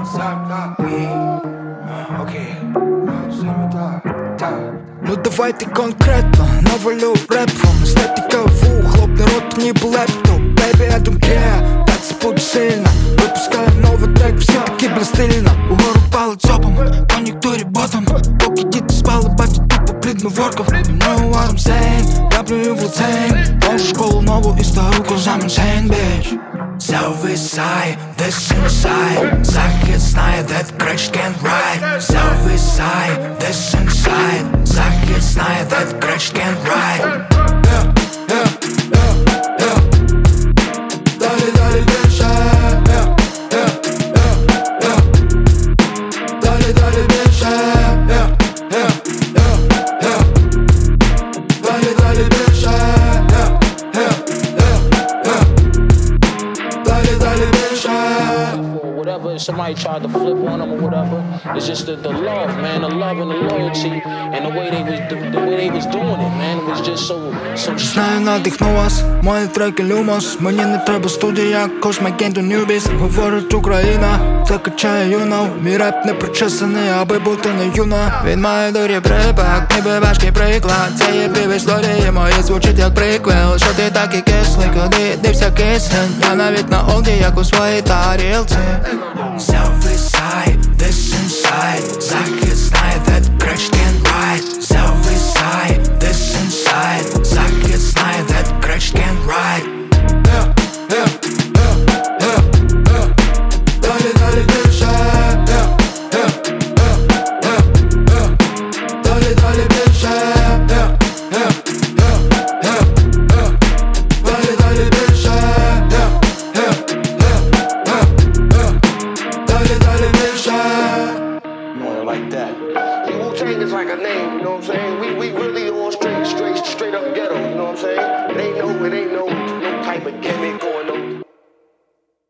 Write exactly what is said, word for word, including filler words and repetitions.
Окей, ну давайте конкретно, навалю рэпом. Эстетика в ухо, хлопни рот, не по лепту. Baby, I don't care, так се буду сильно. Выпускаю новый трек, все таки блин стильно. Угору палец опом, конъюнктуре ботом. Поки дите спала, бати тупо плидно ворков. You know what I'm saying, я плюю в лицейн. Може школу нову и стару козамен сейн, bitch. Зависай, this inside. Захід знає, that crash can't ride. Зависай, this inside. Захід знає, that crash can't ride. Yeah, yeah, yeah, yeah. Далі, далі більше. Yeah, yeah, yeah, yeah. Далі, далі більше. Yeah, yeah, yeah, yeah. Далі, далі більше. Yeah, yeah, yeah, yeah. Dale, dale, or whatever, if somebody tried to flip on them or whatever, it's just the, the love, man, the love and the loyalty, and the way they was the, the way they was doing it, man, it was just so so. Знаю, надихну вас, мої треки люмос. Мені не треба студія, cause my game to newbies. Говорить Україна, закачає юнов. Мій реп не причесаний, аби бути не юна. Він має дурі припак, ніби важкий приклад. Це є пів історії, мої звучить як приквел. Що ти такий кислий, куди дився кисень? Я навіть на олді, як у своїй тарілці. Зависай, this inside. Захід знає, that crash can't ride. Зависай, this inside. Захід знає, that crash can't ride. Yeah, yeah, yeah, yeah, yeah. Далі, далі більше. Yeah, yeah, yeah, yeah, yeah. Далі, далі більше. Yeah, yeah, yeah, yeah, yeah. Далі, далі більше. Yeah, yeah, yeah, yeah, yeah. Dale, dale, bільше. More like that. See, Wu-Tang is like a name, you know what I'm saying? We we really all straight, straight, straight up ghetto, you know what I'm saying? It ain't no, it ain't no, no type of gimmick going